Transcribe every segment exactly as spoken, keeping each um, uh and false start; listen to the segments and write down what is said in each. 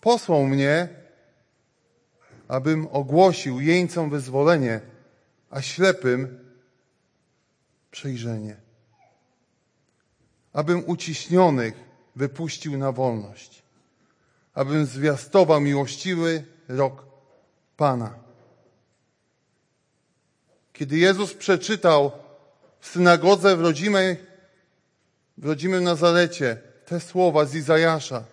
posłał mnie, abym ogłosił jeńcom wyzwolenie, a ślepym przejrzenie. Abym uciśnionych wypuścił na wolność. Abym zwiastował miłościwy rok Pana. Kiedy Jezus przeczytał w synagodze w rodzimej, w rodzimym Nazarecie te słowa z Izajasza,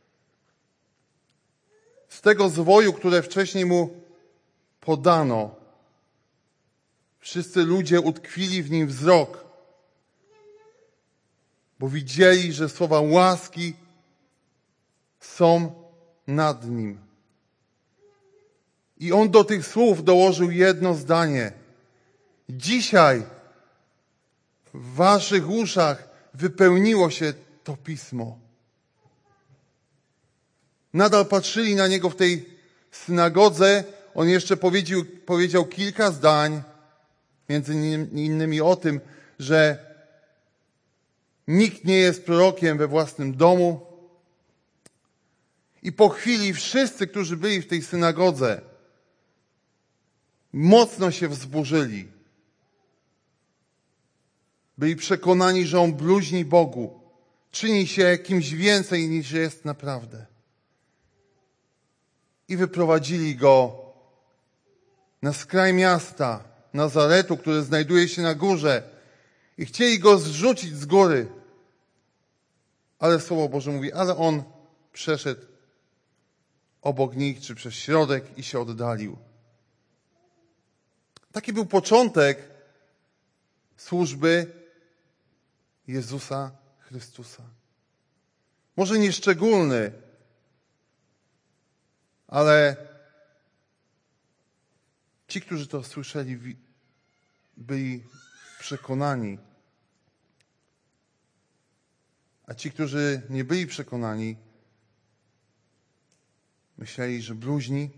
z tego zwoju, które wcześniej mu podano, wszyscy ludzie utkwili w nim wzrok, bo widzieli, że słowa łaski są nad nim. I on do tych słów dołożył jedno zdanie. Dzisiaj w waszych uszach wypełniło się to pismo. Nadal patrzyli na niego w tej synagodze. On jeszcze powiedział, powiedział kilka zdań, między innymi o tym, że nikt nie jest prorokiem we własnym domu. I po chwili wszyscy, którzy byli w tej synagodze, mocno się wzburzyli. Byli przekonani, że on bluźni Bogu. Czyni się kimś więcej niż jest naprawdę. I wyprowadzili go na skraj miasta Nazaretu, które znajduje się na górze. I chcieli go zrzucić z góry. Ale Słowo Boże mówi, ale on przeszedł obok nich, czy przez środek i się oddalił. Taki był początek służby Jezusa Chrystusa. Może nieszczególny, ale ci, którzy to słyszeli, byli przekonani. A ci, którzy nie byli przekonani, myśleli, że bluźni,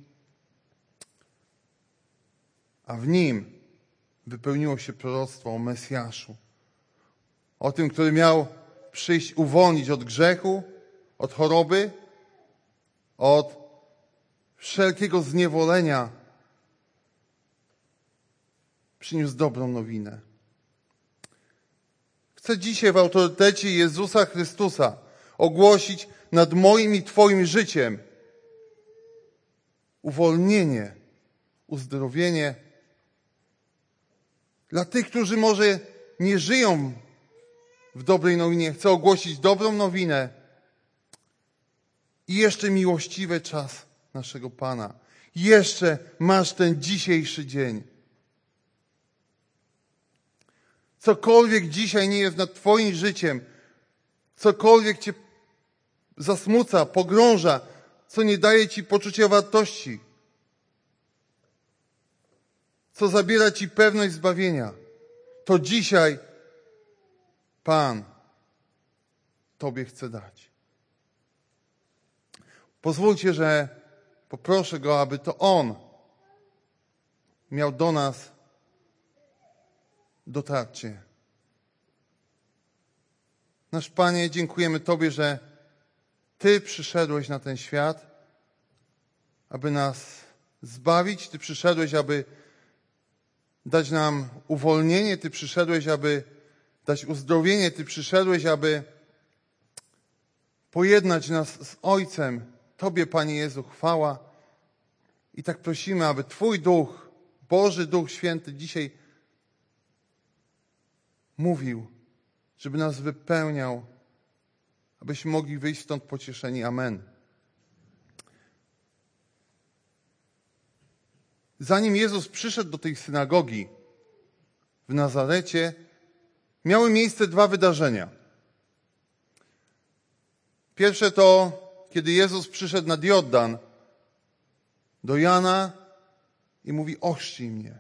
a w nim wypełniło się proroctwo o Mesjaszu. O tym, który miał przyjść uwolnić od grzechu, od choroby, od wszelkiego zniewolenia. Przyniósł dobrą nowinę. Chcę dzisiaj w autorytecie Jezusa Chrystusa ogłosić nad moim i Twoim życiem uwolnienie, uzdrowienie dla tych, którzy może nie żyją w dobrej nowinie. Chcę ogłosić dobrą nowinę i jeszcze miłościwy czas naszego Pana. Jeszcze masz ten dzisiejszy dzień. Cokolwiek dzisiaj nie jest nad Twoim życiem, cokolwiek Cię zasmuca, pogrąża, co nie daje Ci poczucia wartości, co zabiera Ci pewność zbawienia, to dzisiaj Pan Tobie chce dać. Pozwólcie, że poproszę Go, aby to On miał do nas dotarcie. Nasz Panie, dziękujemy Tobie, że Ty przyszedłeś na ten świat, aby nas zbawić. Ty przyszedłeś, aby dać nam uwolnienie. Ty przyszedłeś, aby dać uzdrowienie. Ty przyszedłeś, aby pojednać nas z Ojcem. Tobie, Panie Jezu, chwała. I tak prosimy, aby Twój Duch, Boży Duch Święty dzisiaj mówił, żeby nas wypełniał, abyśmy mogli wyjść stąd pocieszeni. Amen. Zanim Jezus przyszedł do tej synagogi w Nazarecie, miały miejsce dwa wydarzenia. Pierwsze to, kiedy Jezus przyszedł nad Jordan do Jana i mówi: ochrzcij mnie.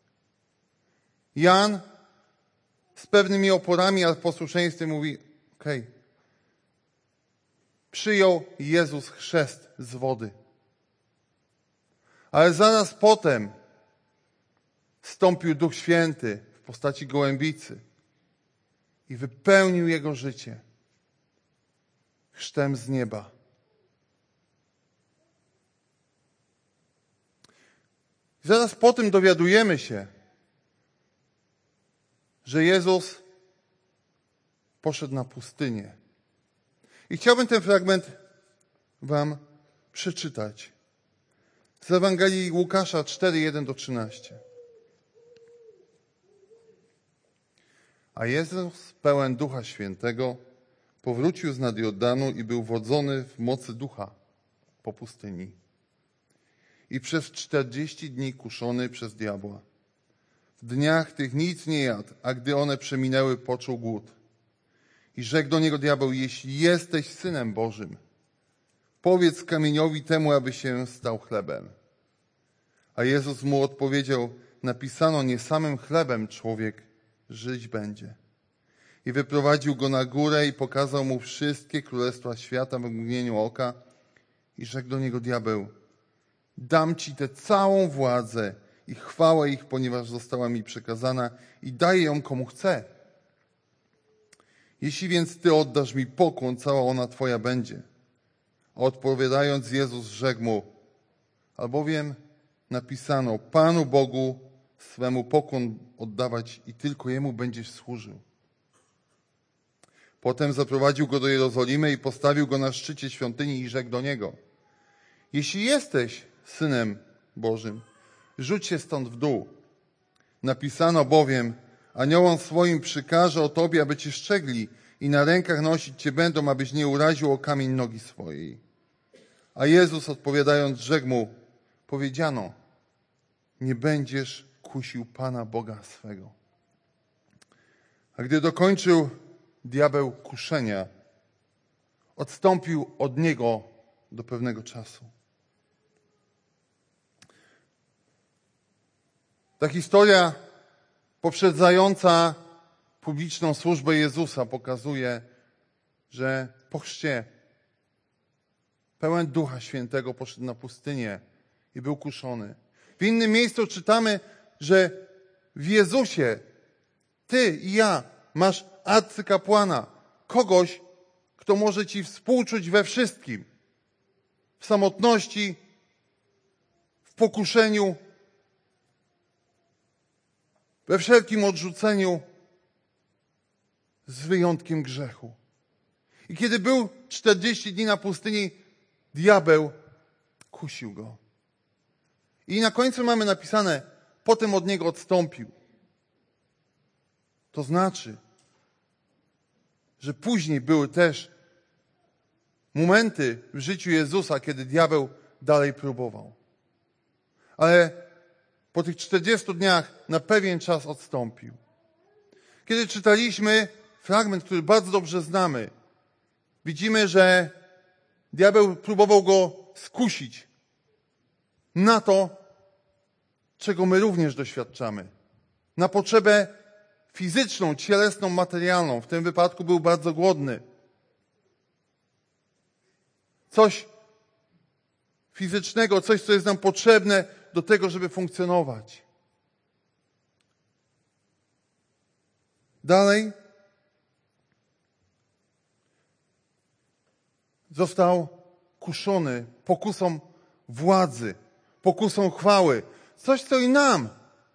Jan z pewnymi oporami, ale w posłuszeństwie mówi: okej. Okay. Przyjął Jezus chrzest z wody. Ale zaraz potem wstąpił Duch Święty w postaci gołębicy i wypełnił jego życie chrztem z nieba. Zaraz po tym dowiadujemy się, że Jezus poszedł na pustynię. I chciałbym ten fragment wam przeczytać. Z Ewangelii Łukasza cztery, jeden do trzynastu. A Jezus, pełen Ducha Świętego, powrócił z nad Jordanu i był wodzony w mocy Ducha po pustyni. I przez czterdzieści dni kuszony przez diabła. W dniach tych nic nie jadł, a gdy one przeminęły, poczuł głód. I rzekł do niego diabeł: jeśli jesteś Synem Bożym, powiedz kamieniowi temu, aby się stał chlebem. A Jezus mu odpowiedział: napisano, nie samym chlebem człowiek żyć będzie. I wyprowadził go na górę i pokazał mu wszystkie królestwa świata w mgnieniu oka. I rzekł do niego diabeł: dam ci tę całą władzę i chwałę ich, ponieważ została mi przekazana i daję ją komu chcę. Jeśli więc ty oddasz mi pokłon, cała ona twoja będzie. A odpowiadając Jezus rzekł mu: albowiem napisano, Panu Bogu swemu pokłon oddawać i tylko Jemu będziesz służył. Potem zaprowadził go do Jerozolimy i postawił go na szczycie świątyni i rzekł do niego: jeśli jesteś Synem Bożym, rzuć się stąd w dół. Napisano bowiem, aniołom swoim przykaże o tobie, aby cię szczegli i na rękach nosić cię będą, abyś nie uraził o kamień nogi swojej. A Jezus odpowiadając rzekł mu: powiedziano, nie będziesz kusił Pana Boga swego. A gdy dokończył diabeł kuszenia, odstąpił od niego do pewnego czasu. Ta historia poprzedzająca publiczną służbę Jezusa pokazuje, że po chrzcie pełen Ducha Świętego poszedł na pustynię i był kuszony. W innym miejscu czytamy, że w Jezusie ty i ja masz arcykapłana, kogoś, kto może ci współczuć we wszystkim. W samotności, w pokuszeniu, we wszelkim odrzuceniu, z wyjątkiem grzechu. I kiedy był czterdzieści dni na pustyni, diabeł kusił go. I na końcu mamy napisane, potem od niego odstąpił. To znaczy, że później były też momenty w życiu Jezusa, kiedy diabeł dalej próbował. Ale po tych czterdziestu dniach na pewien czas odstąpił. Kiedy czytaliśmy fragment, który bardzo dobrze znamy, widzimy, że diabeł próbował go skusić na to, czego my również doświadczamy. Na potrzebę fizyczną, cielesną, materialną. W tym wypadku był bardzo głodny. Coś fizycznego, coś, co jest nam potrzebne do tego, żeby funkcjonować. Dalej został kuszony pokusą władzy, pokusą chwały. Coś, co i nam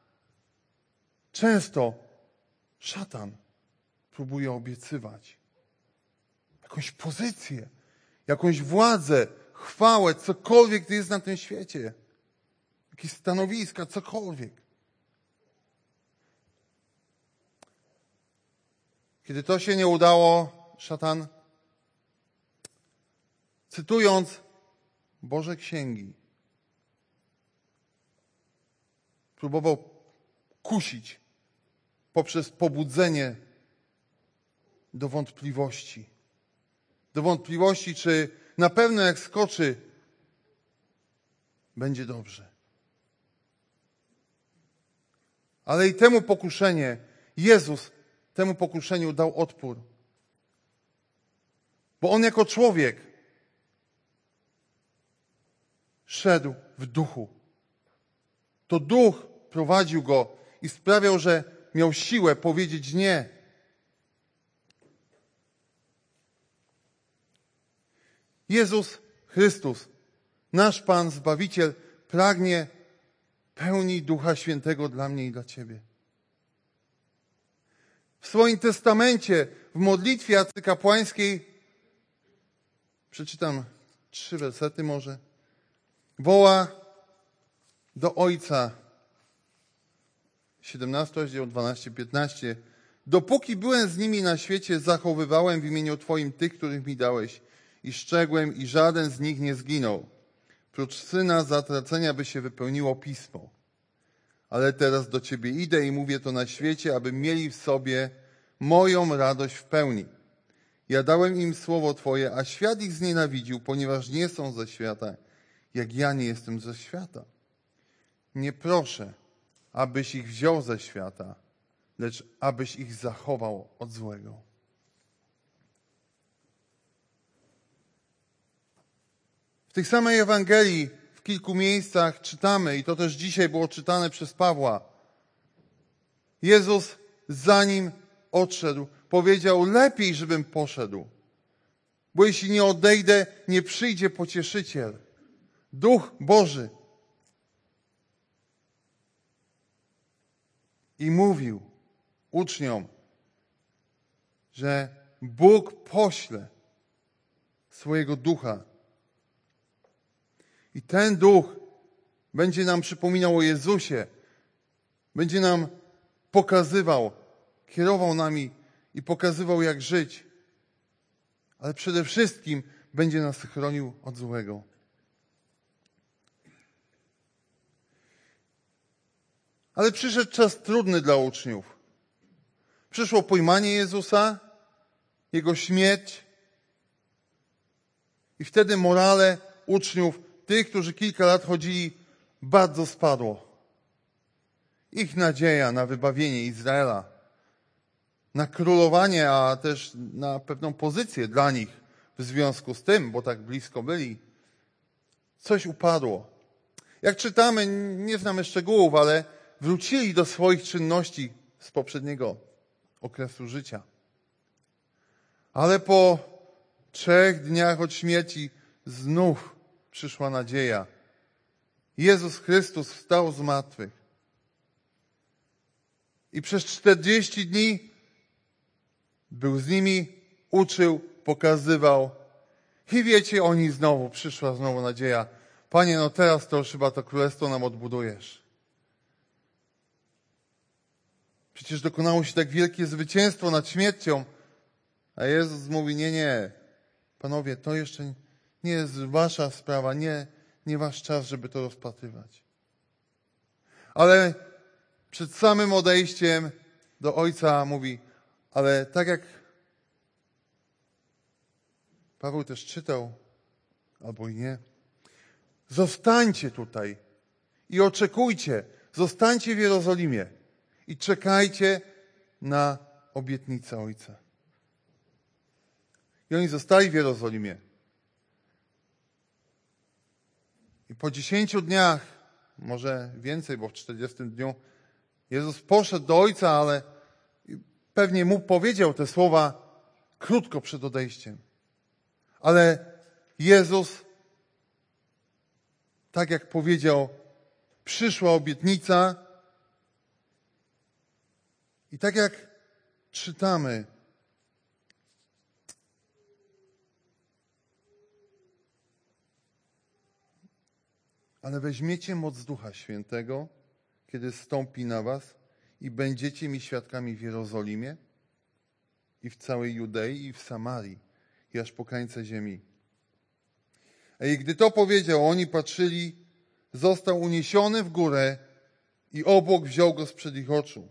często szatan próbuje obiecywać. Jakąś pozycję, jakąś władzę, chwałę, cokolwiek to jest na tym świecie. Jakieś stanowiska, cokolwiek. Kiedy to się nie udało, szatan, cytując Boże Księgi, próbował kusić poprzez pobudzenie do wątpliwości. Do wątpliwości, czy na pewno jak skoczy, będzie dobrze. Ale i temu pokuszenie, Jezus temu pokuszeniu dał odpór. Bo On jako człowiek szedł w duchu. To duch prowadził go i sprawiał, że miał siłę powiedzieć nie. Jezus Chrystus, nasz Pan, Zbawiciel, pragnie pełni Ducha Świętego dla mnie i dla Ciebie. W swoim testamencie, w modlitwie arcykapłańskiej, przeczytam trzy wersety może, woła do Ojca, siedemnasty rozdział, dwanaście piętnaście. Dopóki byłem z nimi na świecie, zachowywałem w imieniu Twoim tych, których mi dałeś i szczegłem, i żaden z nich nie zginął. Prócz syna zatracenia, by się wypełniło pismo. Ale teraz do Ciebie idę i mówię to na świecie, aby mieli w sobie moją radość w pełni. Ja dałem im słowo Twoje, a świat ich znienawidził, ponieważ nie są ze świata, jak ja nie jestem ze świata. Nie proszę, abyś ich wziął ze świata, lecz abyś ich zachował od złego. W tej samej Ewangelii w kilku miejscach czytamy, i to też dzisiaj było czytane przez Pawła, Jezus, zanim odszedł, powiedział: lepiej, żebym poszedł, bo jeśli nie odejdę, nie przyjdzie Pocieszyciel, Duch Boży. I mówił uczniom, że Bóg pośle swojego Ducha. I ten Duch będzie nam przypominał o Jezusie, będzie nam pokazywał, kierował nami i pokazywał, jak żyć. Ale przede wszystkim będzie nas chronił od złego. Ale przyszedł czas trudny dla uczniów. Przyszło pojmanie Jezusa, Jego śmierć i wtedy morale uczniów, tych, którzy kilka lat chodzili, bardzo spadło. Ich nadzieja na wybawienie Izraela, na królowanie, a też na pewną pozycję dla nich w związku z tym, bo tak blisko byli, coś upadło. Jak czytamy, nie znamy szczegółów, ale wrócili do swoich czynności z poprzedniego okresu życia. Ale po trzech dniach od śmierci znów przyszła nadzieja. Jezus Chrystus wstał z martwych. I przez czterdzieści dni był z nimi, uczył, pokazywał. I wiecie, oni znowu, przyszła znowu nadzieja. Panie, no teraz to już chyba to królestwo nam odbudujesz. Przecież dokonało się tak wielkie zwycięstwo nad śmiercią. A Jezus mówi: nie, nie, panowie, to jeszcze nie jest wasza sprawa, nie, nie wasz czas, żeby to rozpatrywać. Ale przed samym odejściem do Ojca mówi: ale tak jak Paweł też czytał, albo i nie, zostańcie tutaj i oczekujcie, zostańcie w Jerozolimie i czekajcie na obietnicę Ojca. I oni zostali w Jerozolimie. I po dziesięciu dniach, może więcej, bo w czterdziestym dniu, Jezus poszedł do Ojca, ale pewnie mu powiedział te słowa krótko przed odejściem. Ale Jezus, tak jak powiedział, przyszła obietnica i tak jak czytamy, ale weźmiecie moc Ducha Świętego, kiedy zstąpi na was i będziecie mi świadkami w Jerozolimie i w całej Judei i w Samarii i aż po krańce ziemi. I gdy to powiedział, oni patrzyli, został uniesiony w górę i obłok wziął go sprzed ich oczu.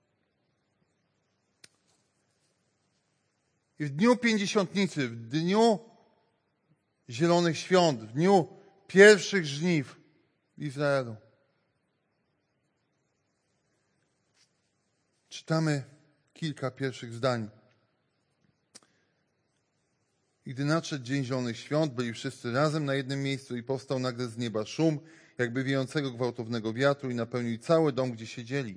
I w dniu Pięćdziesiątnicy, w dniu Zielonych Świąt, w dniu pierwszych żniw w Izraelu, czytamy kilka pierwszych zdań. I gdy nadszedł dzień Zielonych Świąt, byli wszyscy razem na jednym miejscu i powstał nagle z nieba szum, jakby wiejącego gwałtownego wiatru i napełnił cały dom, gdzie siedzieli.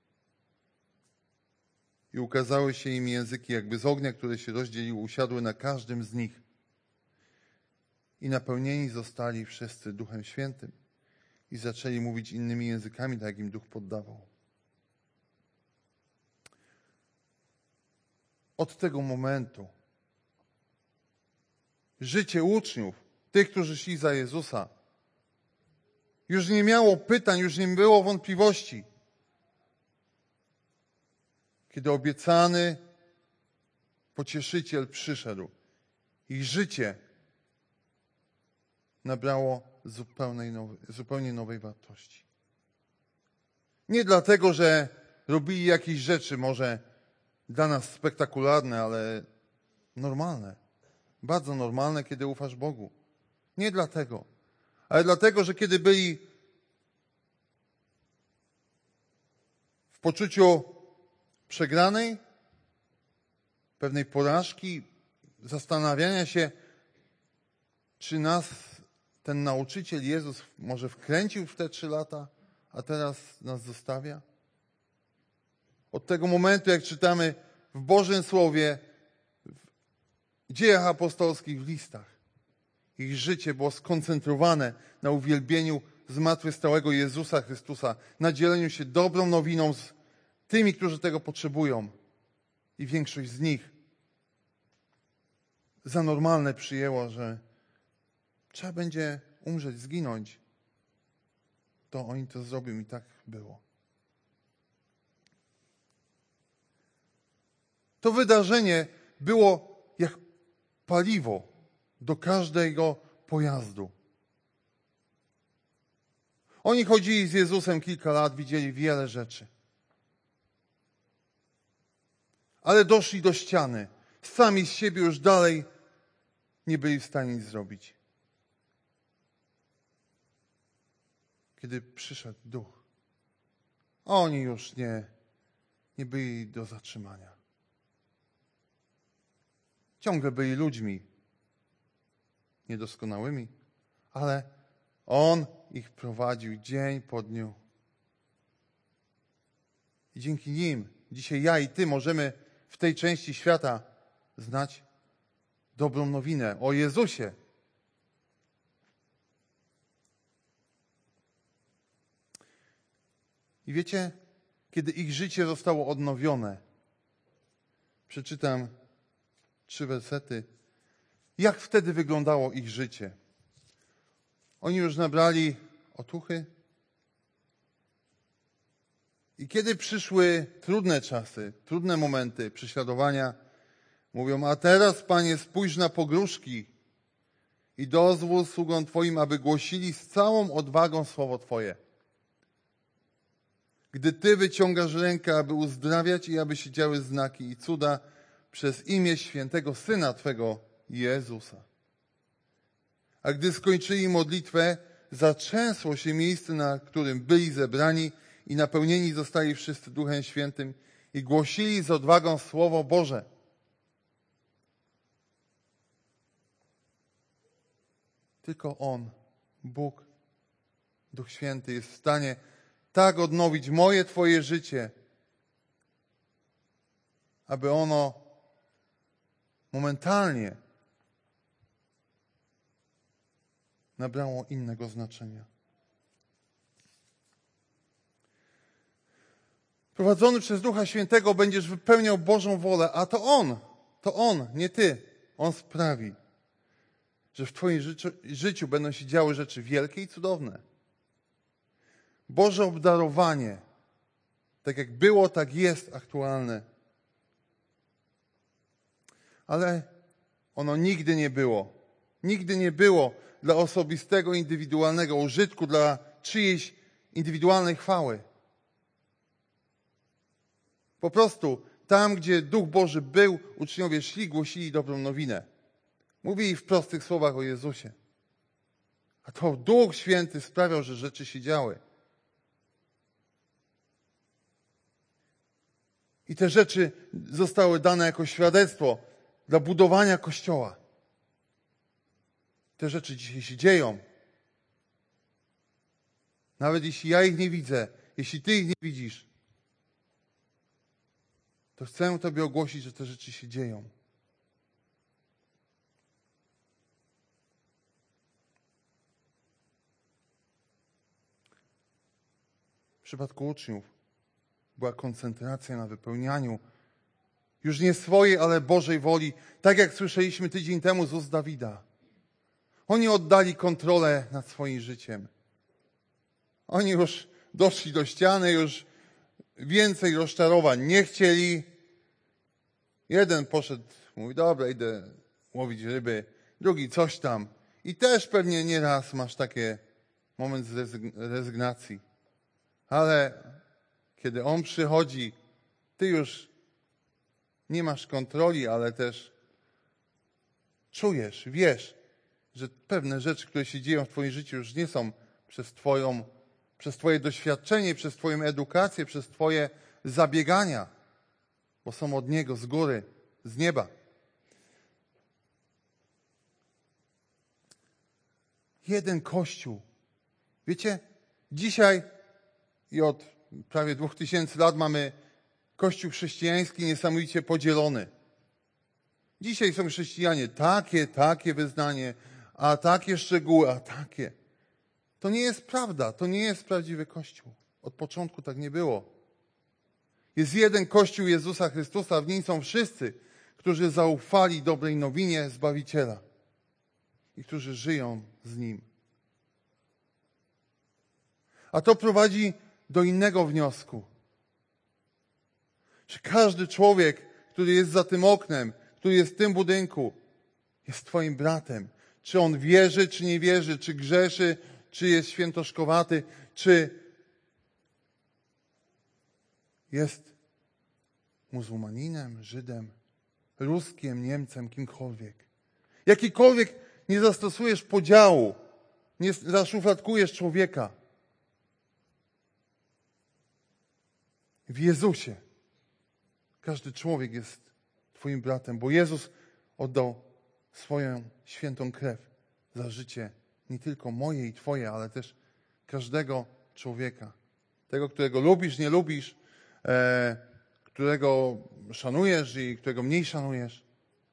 I ukazały się im języki jakby z ognia, które się rozdzieliły, usiadły na każdym z nich. I napełnieni zostali wszyscy Duchem Świętym. i zaczęli mówić innymi językami, tak jak im Duch poddawał. Od tego momentu życie uczniów, tych, którzy szli za Jezusa, już nie miało pytań, już nie było wątpliwości. Kiedy obiecany Pocieszyciel przyszedł, ich życie nabrało zupełnie nowej, zupełnie nowej wartości. Nie dlatego, że robili jakieś rzeczy, może dla nas spektakularne, ale normalne. Bardzo normalne, kiedy ufasz Bogu. Nie dlatego, ale dlatego, że kiedy byli w poczuciu przegranej, pewnej porażki, zastanawiania się, czy nas ten nauczyciel Jezus może wkręcił w te trzy lata, a teraz nas zostawia. Od tego momentu, jak czytamy w Bożym Słowie, w Dziejach Apostolskich, w listach, ich życie było skoncentrowane na uwielbieniu zmartwychwstałego Jezusa Chrystusa, na dzieleniu się dobrą nowiną z tymi, którzy tego potrzebują. I większość z nich za normalne przyjęło, że trzeba będzie umrzeć, zginąć. To oni to zrobią i tak było. To wydarzenie było jak paliwo do każdego pojazdu. Oni chodzili z Jezusem kilka lat, widzieli wiele rzeczy. Ale doszli do ściany. Sami z siebie już dalej nie byli w stanie nic zrobić. Kiedy przyszedł Duch, oni już nie, nie byli do zatrzymania. Ciągle byli ludźmi niedoskonałymi, ale On ich prowadził dzień po dniu. I dzięki nim dzisiaj ja i ty możemy w tej części świata znać dobrą nowinę o Jezusie. I wiecie, kiedy ich życie zostało odnowione, przeczytam trzy wersety, jak wtedy wyglądało ich życie. Oni już nabrali otuchy. I kiedy przyszły trudne czasy, trudne momenty prześladowania, mówią, a teraz, Panie, spójrz na pogróżki i dozwól sługom Twoim, aby głosili z całą odwagą słowo Twoje. Gdy Ty wyciągasz rękę, aby uzdrawiać i aby się działy znaki i cuda przez imię świętego Syna Twego, Jezusa. A gdy skończyli modlitwę, zatrzęsło się miejsce, na którym byli zebrani i napełnieni zostali wszyscy Duchem Świętym i głosili z odwagą Słowo Boże. Tylko On, Bóg, Duch Święty jest w stanie tak odnowić moje, Twoje życie, aby ono momentalnie nabrało innego znaczenia. Prowadzony przez Ducha Świętego będziesz wypełniał Bożą wolę, a to On, to On, nie ty. On sprawi, że w Twoim życiu, życiu będą się działy rzeczy wielkie i cudowne. Boże obdarowanie, tak jak było, tak jest aktualne. Ale ono nigdy nie było. Nigdy nie było dla osobistego, indywidualnego użytku, dla czyjejś indywidualnej chwały. Po prostu tam, gdzie Duch Boży był, uczniowie szli, głosili dobrą nowinę. Mówili w prostych słowach o Jezusie. A to Duch Święty sprawiał, że rzeczy się działy. I te rzeczy zostały dane jako świadectwo dla budowania Kościoła. Te rzeczy dzisiaj się dzieją. Nawet jeśli ja ich nie widzę, jeśli Ty ich nie widzisz, to chcę Tobie ogłosić, że te rzeczy się dzieją. przypadku uczniów była koncentracja na wypełnianiu już nie swojej, ale Bożej woli, tak jak słyszeliśmy tydzień temu z ust Dawida. Oni oddali kontrolę nad swoim życiem. Oni już doszli do ściany, już więcej rozczarowań nie chcieli. Jeden poszedł, mówi, dobra, idę łowić ryby, drugi coś tam. I też pewnie nieraz masz takie moment rezygnacji. Ale kiedy On przychodzi, ty już nie masz kontroli, ale też czujesz, wiesz, że pewne rzeczy, które się dzieją w twoim życiu, już nie są przez twoją, przez twoje doświadczenie, przez twoją edukację, przez twoje zabiegania, bo są od Niego, z góry, z nieba. Jeden Kościół. Wiecie, dzisiaj i od prawie dwóch tysięcy lat mamy Kościół chrześcijański niesamowicie podzielony. Dzisiaj są chrześcijanie takie, takie wyznanie, a takie szczegóły, a takie. To nie jest prawda, to nie jest prawdziwy Kościół. Od początku tak nie było. Jest jeden Kościół Jezusa Chrystusa, w nim są wszyscy, którzy zaufali dobrej nowinie Zbawiciela i którzy żyją z Nim. A to prowadzi do innego wniosku. Że każdy człowiek, który jest za tym oknem, który jest w tym budynku, jest twoim bratem. Czy on wierzy, czy nie wierzy, czy grzeszy, czy jest świętoszkowaty, czy jest muzułmaninem, Żydem, Ruskiem, Niemcem, kimkolwiek. Jakikolwiek nie zastosujesz podziału, nie zaszufladkujesz człowieka. W Jezusie każdy człowiek jest twoim bratem, bo Jezus oddał swoją świętą krew za życie nie tylko moje i twoje, ale też każdego człowieka. Tego, którego lubisz, nie lubisz, e, którego szanujesz i którego mniej szanujesz.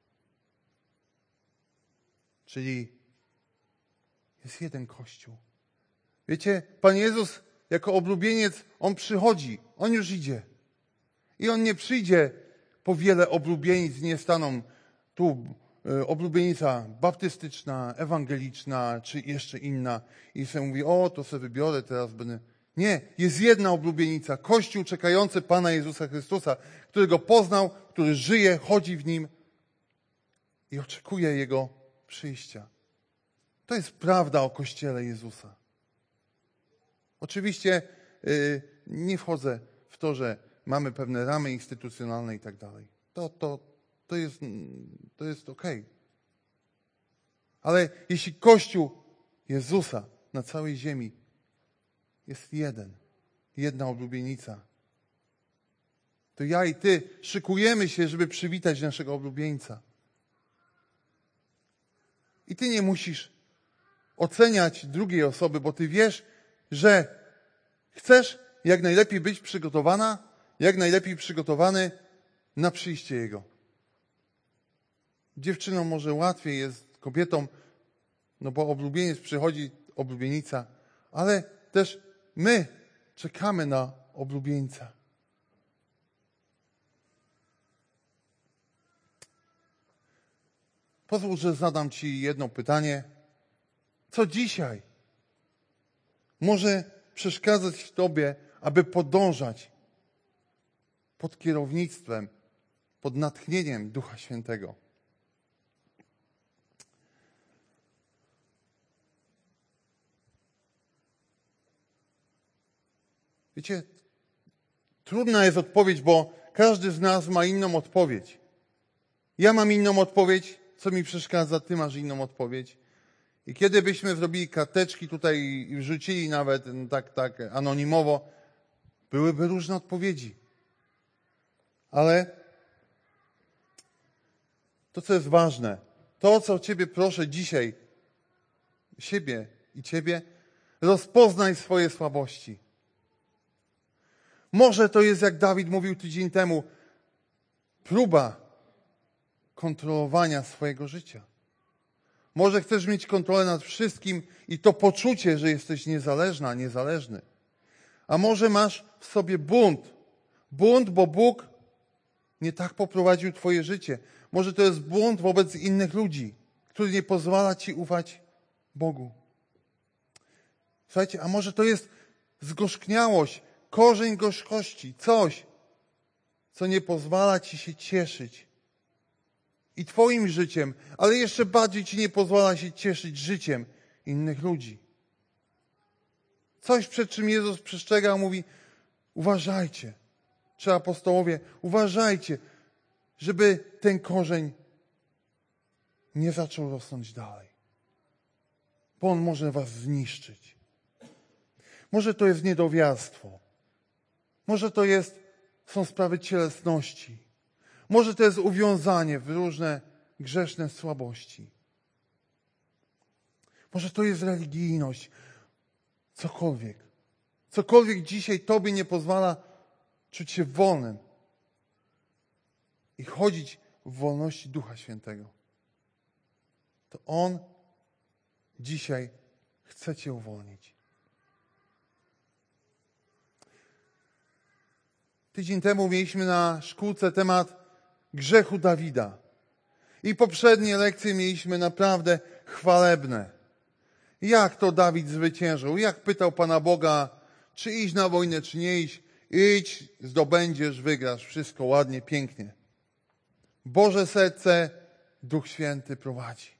Czyli jest jeden Kościół. Wiecie, Pan Jezus jako oblubieniec, On przychodzi, On już idzie. I On nie przyjdzie po wiele oblubienic, nie staną tu y, oblubienica baptystyczna, ewangeliczna, czy jeszcze inna. I sobie mówi, o, to sobie wybiorę, teraz będę... Nie, jest jedna oblubienica, Kościół czekający Pana Jezusa Chrystusa, którego poznał, który żyje, chodzi w Nim i oczekuje Jego przyjścia. To jest prawda o Kościele Jezusa. Oczywiście yy, nie wchodzę w to, że mamy pewne ramy instytucjonalne i tak dalej. To, to, to jest, to jest okej. Ale jeśli Kościół Jezusa na całej ziemi jest jeden, jedna oblubienica, to ja i ty szykujemy się, żeby przywitać naszego oblubieńca. I ty nie musisz oceniać drugiej osoby, bo ty wiesz, że chcesz jak najlepiej być przygotowana, jak najlepiej przygotowany na przyjście Jego. Dziewczynom może łatwiej jest, kobietom, no bo oblubieniec przychodzi, oblubienica, ale też my czekamy na oblubieńca. Pozwól, że zadam Ci jedno pytanie. Co dzisiaj może przeszkadzać Tobie, aby podążać pod kierownictwem, pod natchnieniem Ducha Świętego? Wiecie, trudna jest odpowiedź, bo każdy z nas ma inną odpowiedź. Ja mam inną odpowiedź, co mi przeszkadza, ty masz inną odpowiedź. I kiedy byśmy zrobili karteczki tutaj i wrzucili nawet tak, tak anonimowo, byłyby różne odpowiedzi. Ale to, co jest ważne, to, co Ciebie proszę dzisiaj, siebie i Ciebie, rozpoznaj swoje słabości. Może to jest, jak Dawid mówił tydzień temu, próba kontrolowania swojego życia. Może chcesz mieć kontrolę nad wszystkim i to poczucie, że jesteś niezależna, niezależny. A może masz w sobie bunt. Bunt, bo Bóg nie tak poprowadził twoje życie. Może to jest bunt wobec innych ludzi, który nie pozwala ci ufać Bogu. Słuchajcie, a może to jest zgorzkniałość, korzeń gorzkości, coś, co nie pozwala ci się cieszyć i twoim życiem, ale jeszcze bardziej ci nie pozwala się cieszyć życiem innych ludzi. Coś, przed czym Jezus przestrzegał, mówi, uważajcie, czy apostołowie, uważajcie, żeby ten korzeń nie zaczął rosnąć dalej. Bo on może was zniszczyć. Może to jest niedowiarstwo. Może to jest, są sprawy cielesności. Może to jest uwiązanie w różne grzeszne słabości. Może to jest religijność. Cokolwiek. Cokolwiek dzisiaj tobie nie pozwala czuć się wolnym i chodzić w wolności Ducha Świętego. To On dzisiaj chce cię uwolnić. Tydzień temu mieliśmy na szkółce temat grzechu Dawida. I poprzednie lekcje mieliśmy naprawdę chwalebne. Jak to Dawid zwyciężył? Jak pytał Pana Boga, czy iść na wojnę, czy nie iść? Idź, zdobędziesz, wygrasz. Wszystko ładnie, pięknie. Boże serce, Duch Święty prowadzi.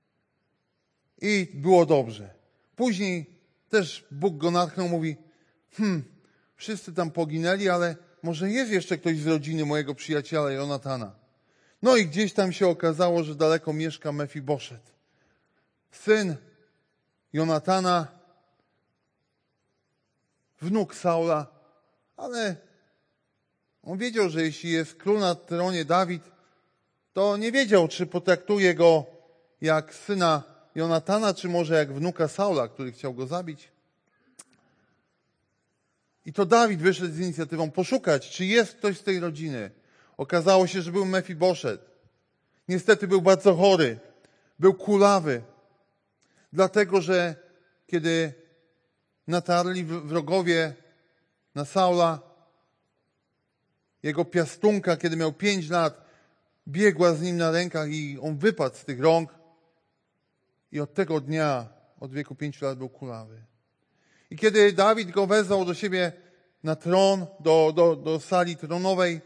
I było dobrze. Później też Bóg go natchnął, mówi, hmm, wszyscy tam poginęli, ale może jest jeszcze ktoś z rodziny mojego przyjaciela Jonatana. No i gdzieś tam się okazało, że daleko mieszka Mefiboszet. Syn Jonatana, wnuk Saula, ale on wiedział, że jeśli jest król na tronie Dawid, to nie wiedział, czy potraktuje go jak syna Jonatana, czy może jak wnuka Saula, który chciał go zabić. I to Dawid wyszedł z inicjatywą poszukać, czy jest ktoś z tej rodziny. Okazało się, że był Mefiboszet. Niestety był bardzo chory, był kulawy, dlatego że kiedy natarli wrogowie na Saula, jego piastunka, kiedy miał pięć lat, biegła z nim na rękach i on wypadł z tych rąk. I od tego dnia, od wieku pięciu lat był kulawy. I kiedy Dawid go wezwał do siebie na tron, do, do, do sali tronowej,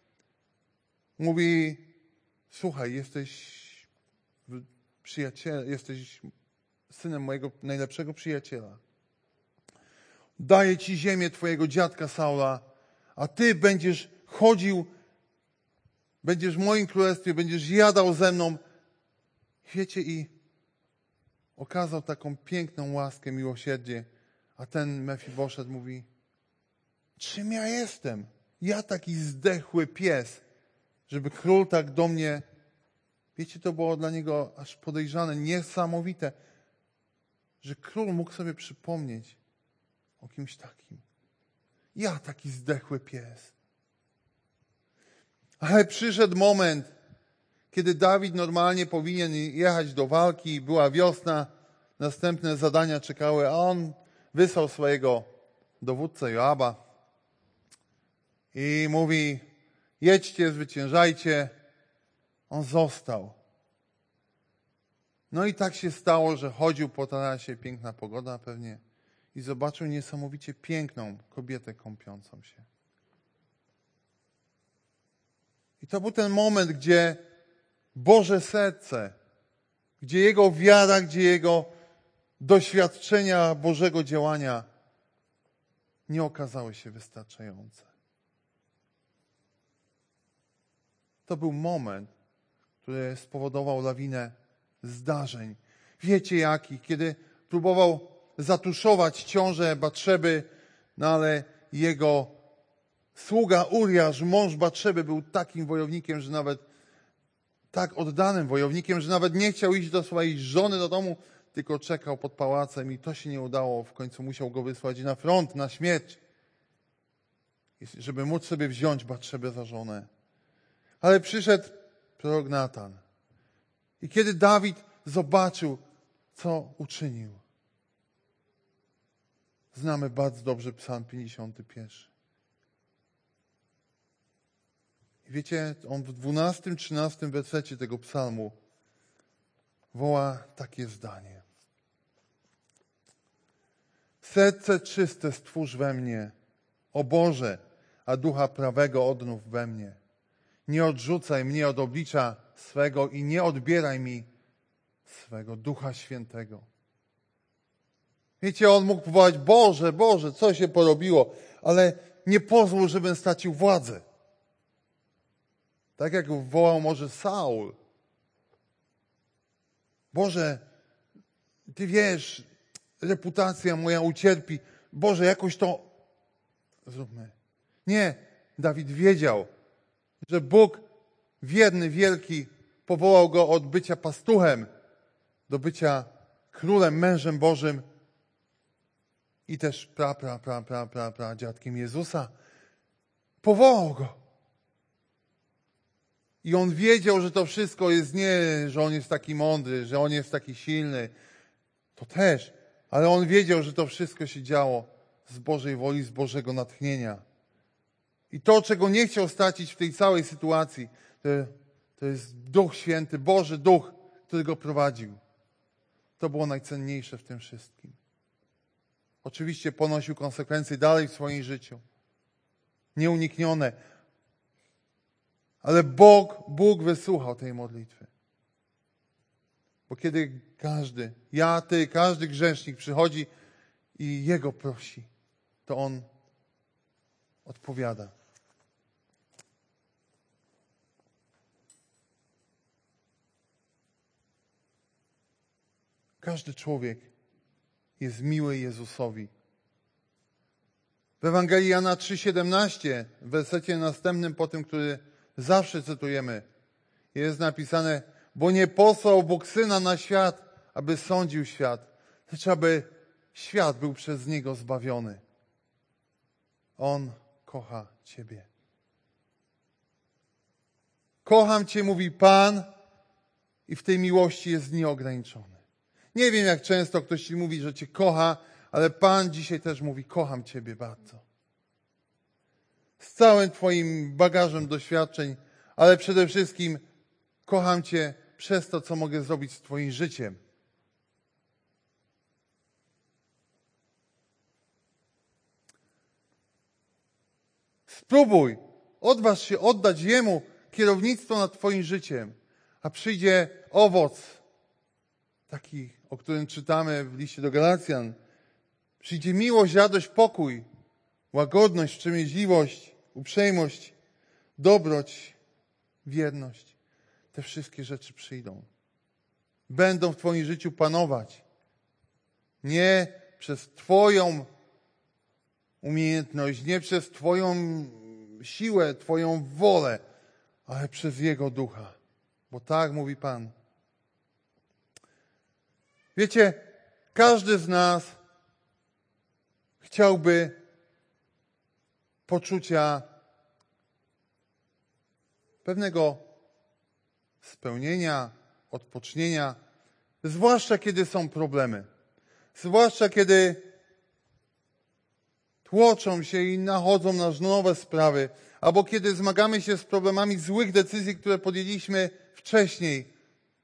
mówi, słuchaj, jesteś przyjacielem, jesteś synem mojego najlepszego przyjaciela. Daję ci ziemię twojego dziadka Saula, a ty będziesz chodził, będziesz w moim królestwie, będziesz jadał ze mną. Wiecie, i okazał taką piękną łaskę, miłosierdzie, a ten Mefiboszet mówi, czym ja jestem? Ja taki zdechły pies, żeby król tak do mnie... Wiecie, to było dla niego aż podejrzane, niesamowite, że król mógł sobie przypomnieć o kimś takim. Ja taki zdechły pies. Ale przyszedł moment, kiedy Dawid normalnie powinien jechać do walki, była wiosna, następne zadania czekały, a on wysłał swojego dowódcę Joaba i mówi, jedźcie, zwyciężajcie. On został. No i tak się stało, że chodził po tarasie, piękna pogoda pewnie, i zobaczył niesamowicie piękną kobietę kąpiącą się. I to był ten moment, gdzie Boże serce, gdzie jego wiara, gdzie jego doświadczenia Bożego działania nie okazały się wystarczające. To był moment, który spowodował lawinę zdarzeń. Wiecie jakich? Kiedy próbował zatuszować ciążę Batszeby, no ale jego sługa Uriasz, mąż Batszeby, był takim wojownikiem, że nawet tak oddanym wojownikiem, że nawet nie chciał iść do swojej żony do domu, tylko czekał pod pałacem i to się nie udało. W końcu musiał go wysłać na front, na śmierć, żeby móc sobie wziąć Batszebę za żonę. Ale przyszedł prorok Natan. I kiedy Dawid zobaczył, co uczynił, znamy bardzo dobrze Psalm pięćdziesiąty pierwszy. I wiecie, on w dwunastym, trzynastym wersecie tego psalmu woła takie zdanie. Serce czyste stwórz we mnie, o Boże, a ducha prawego odnów we mnie. Nie odrzucaj mnie od oblicza swego i nie odbieraj mi swego Ducha Świętego. Wiecie, on mógł wołać, Boże, Boże, co się porobiło, ale nie pozwól, żebym stracił władzę. Tak jak wołał może Saul. Boże, Ty wiesz, reputacja moja ucierpi. Boże, jakoś to zróbmy. Nie, Dawid wiedział, że Bóg wierny, wielki powołał go od bycia pastuchem do bycia królem, mężem Bożym i też pra, pra, pra, pra, pra, pra dziadkiem Jezusa. Powołał go. I on wiedział, że to wszystko jest nie, że on jest taki mądry, że on jest taki silny. To też. Ale on wiedział, że to wszystko się działo z Bożej woli, z Bożego natchnienia. I to, czego nie chciał stracić w tej całej sytuacji, to, to jest Duch Święty, Boży Duch, który go prowadził. To było najcenniejsze w tym wszystkim. Oczywiście ponosił konsekwencje dalej w swoim życiu. Nieuniknione. Ale Bóg, Bóg wysłuchał tej modlitwy. Bo kiedy każdy, ja, ty, każdy grzesznik przychodzi i Jego prosi, to On odpowiada. Każdy człowiek jest miły Jezusowi. W Ewangelii Jana trzy siedemnaście, w wersecie następnym po tym, który zawsze cytujemy, jest napisane, bo nie posłał Bóg Syna na świat, aby sądził świat, lecz aby świat był przez Niego zbawiony. On kocha Ciebie. Kocham Cię, mówi Pan, i w tej miłości jest nieograniczony. Nie wiem, jak często ktoś Ci mówi, że Cię kocha, ale Pan dzisiaj też mówi, kocham Ciebie bardzo. Z całym Twoim bagażem doświadczeń, ale przede wszystkim kocham Cię przez to, co mogę zrobić z Twoim życiem. Spróbuj, odważ się oddać Jemu kierownictwo nad Twoim życiem, a przyjdzie owoc, taki, o którym czytamy w liście do Galacjan. Przyjdzie miłość, radość, pokój, łagodność, wstrzemięźliwość, uprzejmość, dobroć, wierność. Te wszystkie rzeczy przyjdą. Będą w Twoim życiu panować. Nie przez Twoją umiejętność, nie przez Twoją siłę, Twoją wolę, ale przez Jego Ducha. Bo tak mówi Pan. Wiecie, każdy z nas chciałby poczucia pewnego spełnienia, odpocznienia, zwłaszcza kiedy są problemy. Zwłaszcza kiedy tłoczą się i nachodzą nas nowe sprawy, albo kiedy zmagamy się z problemami złych decyzji, które podjęliśmy wcześniej.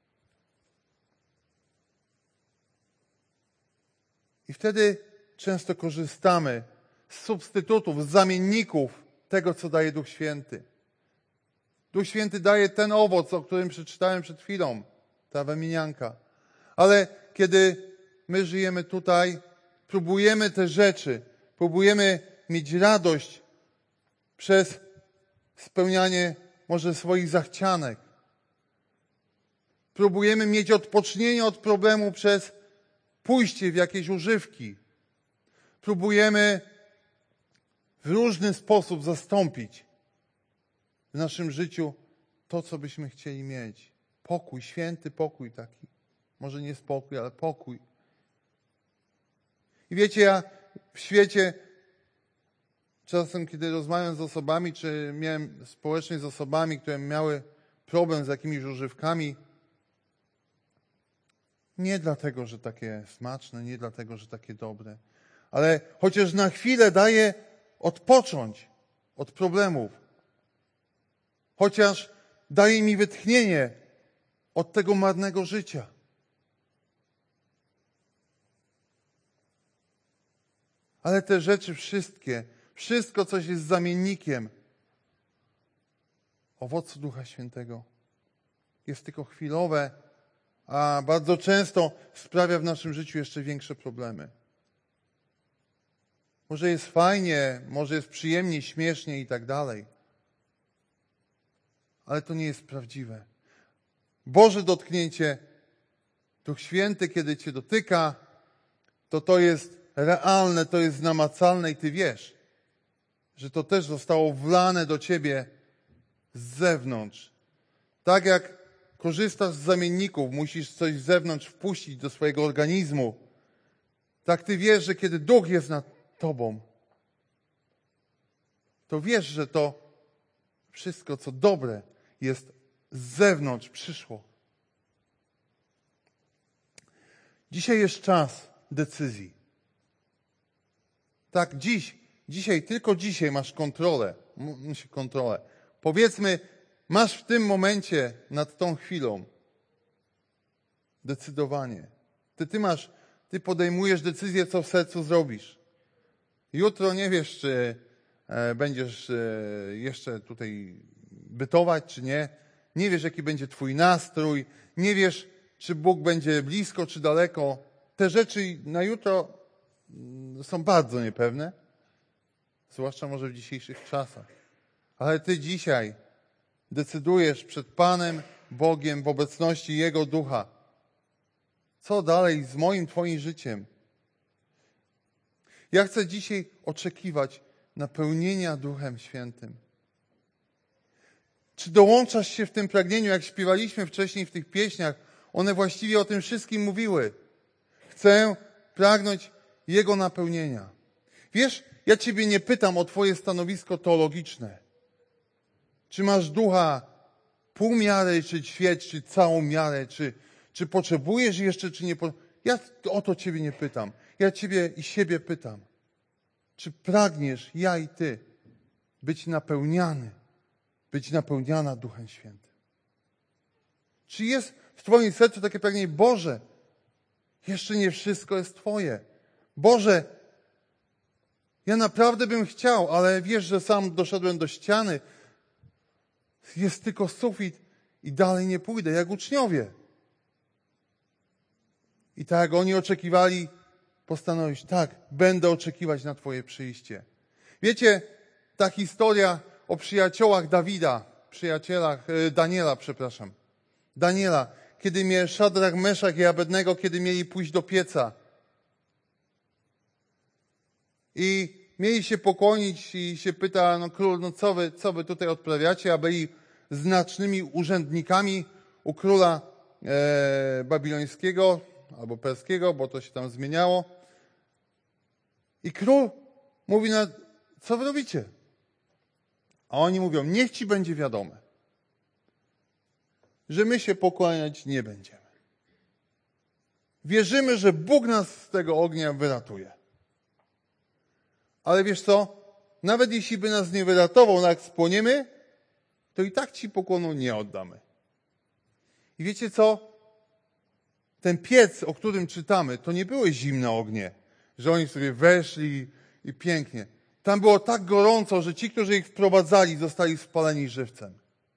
I wtedy często korzystamy z substytutów, z zamienników tego, co daje Duch Święty. Duch Święty daje ten owoc, o którym przeczytałem przed chwilą, ta wymienianka. Ale kiedy my żyjemy tutaj, próbujemy te rzeczy, próbujemy mieć radość przez spełnianie może swoich zachcianek. Próbujemy mieć odpocznienie od problemu przez pójście w jakieś używki. Próbujemy w różny sposób zastąpić w naszym życiu to, co byśmy chcieli mieć. Pokój, święty pokój taki. Może nie spokój, ale pokój. I wiecie, ja w świecie czasem, kiedy rozmawiam z osobami, czy miałem społeczność z osobami, które miały problem z jakimiś używkami, nie dlatego, że takie smaczne, nie dlatego, że takie dobre, ale chociaż na chwilę daje odpocząć od problemów. Chociaż daje mi wytchnienie od tego marnego życia. Ale te rzeczy wszystkie, wszystko, coś jest zamiennikiem owocu Ducha Świętego, jest tylko chwilowe, a bardzo często sprawia w naszym życiu jeszcze większe problemy. Może jest fajnie, może jest przyjemnie, śmiesznie i tak dalej, ale to nie jest prawdziwe. Boże dotknięcie, Duch Święty, kiedy Cię dotyka, to to jest realne, to jest namacalne i Ty wiesz, że to też zostało wlane do Ciebie z zewnątrz. Tak jak korzystasz z zamienników, musisz coś z zewnątrz wpuścić do swojego organizmu, tak Ty wiesz, że kiedy Duch jest nad Tobą, to wiesz, że to wszystko, co dobre, jest z zewnątrz przyszło. Dzisiaj jest czas decyzji. Tak, dziś, dzisiaj, tylko dzisiaj masz kontrolę. kontrolę. Powiedzmy, masz w tym momencie nad tą chwilą decydowanie. Ty, ty masz, ty podejmujesz decyzję, co w sercu zrobisz. Jutro nie wiesz, czy e, będziesz e, jeszcze tutaj bytować, czy nie. Nie wiesz, jaki będzie twój nastrój. Nie wiesz, czy Bóg będzie blisko, czy daleko. Te rzeczy na jutro są bardzo niepewne. Zwłaszcza może w dzisiejszych czasach. Ale ty dzisiaj decydujesz przed Panem Bogiem w obecności Jego Ducha. Co dalej z moim, twoim życiem? Ja chcę dzisiaj oczekiwać napełnienia Duchem Świętym. Czy dołączasz się w tym pragnieniu, jak śpiewaliśmy wcześniej w tych pieśniach? One właściwie o tym wszystkim mówiły. Chcę pragnąć Jego napełnienia. Wiesz, ja Ciebie nie pytam o Twoje stanowisko teologiczne. Czy masz ducha pół miary, czy ćwierć, czy całą miarę, czy, czy potrzebujesz jeszcze, czy nie potrzebujesz. Ja o to Ciebie nie pytam. Ja Ciebie i siebie pytam. Czy pragniesz, ja i Ty, być napełniany, być napełniana Duchem Świętym? Czy jest w Twoim sercu takie pragnienie, Boże, jeszcze nie wszystko jest Twoje. Boże, ja naprawdę bym chciał, ale wiesz, że sam doszedłem do ściany. Jest tylko sufit i dalej nie pójdę, jak uczniowie. I tak jak oni oczekiwali, postanowić, tak, będę oczekiwać na Twoje przyjście. Wiecie, ta historia o przyjaciołach Dawida, przyjacielach Daniela, przepraszam. Daniela, kiedy mnie Szadrach, Meszach i Abednego, kiedy mieli pójść do pieca. I mieli się pokłonić i się pyta, no król, no co wy, co wy tutaj odprawiacie, a byli znacznymi urzędnikami u króla e, babilońskiego albo perskiego, bo to się tam zmieniało. I król mówi, no, co wy robicie? A oni mówią, niech ci będzie wiadome, że my się pokłaniać nie będziemy. Wierzymy, że Bóg nas z tego ognia wyratuje. Ale wiesz co? Nawet jeśli by nas nie wyratował, no jak spłoniemy, to i tak ci pokłonu nie oddamy. I wiecie co? Ten piec, o którym czytamy, to nie były zimne ognie, że oni sobie weszli i pięknie. Tam było tak gorąco, że ci, którzy ich wprowadzali, zostali spaleni żywcem.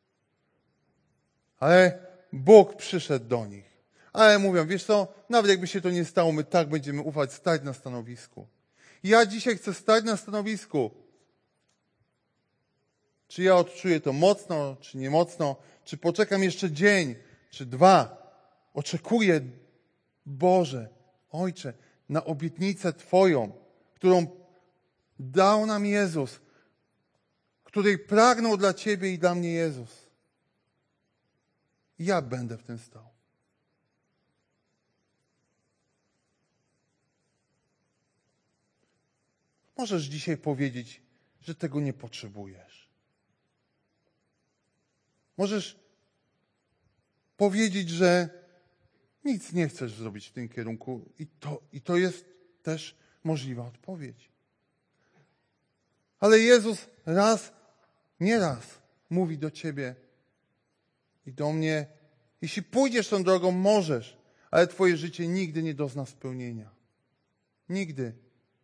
Ale Bóg przyszedł do nich. Ale mówią, wiesz co? Nawet jakby się to nie stało, my tak będziemy ufać, stać na stanowisku. Ja dzisiaj chcę stać na stanowisku. Czy ja odczuję to mocno, czy nie mocno, czy poczekam jeszcze dzień, czy dwa. Oczekuję, Boże, Ojcze, na obietnicę Twoją, którą dał nam Jezus, której pragnął dla Ciebie i dla mnie Jezus. I ja będę w tym stał. Możesz dzisiaj powiedzieć, że tego nie potrzebujesz. Możesz powiedzieć, że nic nie chcesz zrobić w tym kierunku i to, i to jest też możliwa odpowiedź. Ale Jezus raz, nie raz mówi do ciebie i do mnie, jeśli pójdziesz tą drogą, możesz, ale twoje życie nigdy nie dozna spełnienia. Nigdy.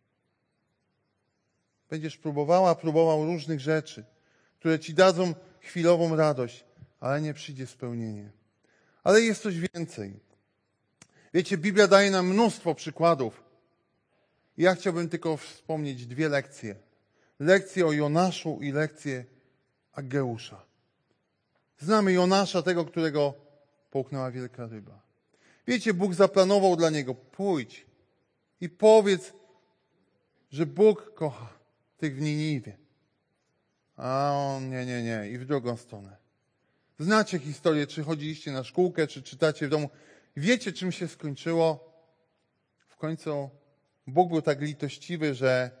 Będziesz próbowała, próbował różnych rzeczy, które ci dadzą chwilową radość, ale nie przyjdzie spełnienie. Ale jest coś więcej. Wiecie, Biblia daje nam mnóstwo przykładów. Ja chciałbym tylko wspomnieć dwie lekcje. Lekcję o Jonaszu i lekcję Ageusza. Znamy Jonasza, tego, którego połknęła wielka ryba. Wiecie, Bóg zaplanował dla niego, pójdź i powiedz, że Bóg kocha tych w Niniwie. A on nie, nie, nie. I w drugą stronę. Znacie historię, czy chodziliście na szkółkę, czy czytacie w domu. Wiecie, czym się skończyło? W końcu Bóg był tak litościwy, że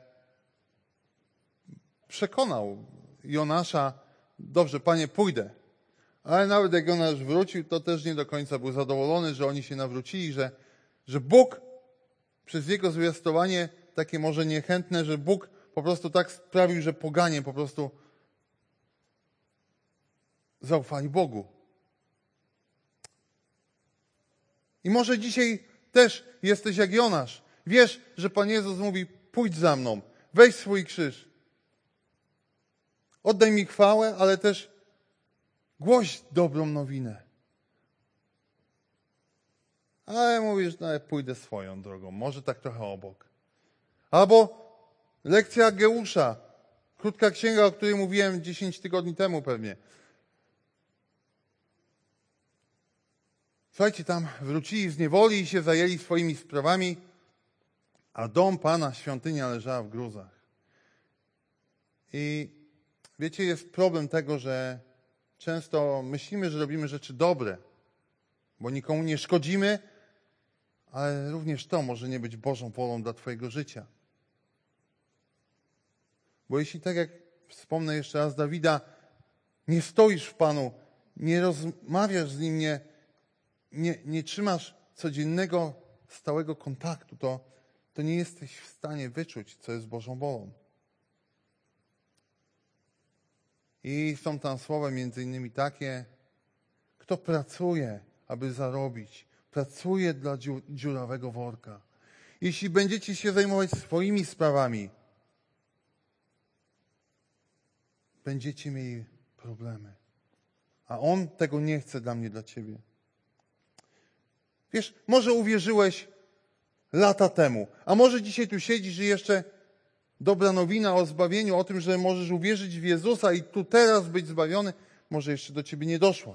przekonał Jonasza, dobrze, Panie, pójdę. Ale nawet jak Jonasz wrócił, to też nie do końca był zadowolony, że oni się nawrócili, że, że Bóg przez jego zwiastowanie, takie może niechętne, że Bóg po prostu tak sprawił, że poganie po prostu zaufali Bogu. I może dzisiaj też jesteś jak Jonasz. Wiesz, że Pan Jezus mówi, pójdź za mną, weź swój krzyż. Oddaj mi chwałę, ale też głoś dobrą nowinę. Ale mówisz, no ja pójdę swoją drogą, może tak trochę obok. Albo lekcja Ageusza, krótka księga, o której mówiłem dziesięć tygodni temu pewnie. Słuchajcie, tam wrócili z niewoli i się zajęli swoimi sprawami, a dom Pana, świątynia leżała w gruzach. I wiecie, jest problem tego, że często myślimy, że robimy rzeczy dobre, bo nikomu nie szkodzimy, ale również to może nie być Bożą wolą dla twojego życia. Bo jeśli, tak jak wspomnę jeszcze raz Dawida, nie stoisz w Panu, nie rozmawiasz z Nim, nie, nie, nie trzymasz codziennego, stałego kontaktu, to, to nie jesteś w stanie wyczuć, co jest Bożą wolą. I są tam słowa między innymi takie, kto pracuje, aby zarobić, pracuje dla dziu, dziurawego worka. Jeśli będziecie się zajmować swoimi sprawami, będziecie mieli problemy. A On tego nie chce dla mnie, dla ciebie. Wiesz, może uwierzyłeś lata temu, a może dzisiaj tu siedzisz i jeszcze dobra nowina o zbawieniu, o tym, że możesz uwierzyć w Jezusa i tu teraz być zbawiony, może jeszcze do ciebie nie doszła.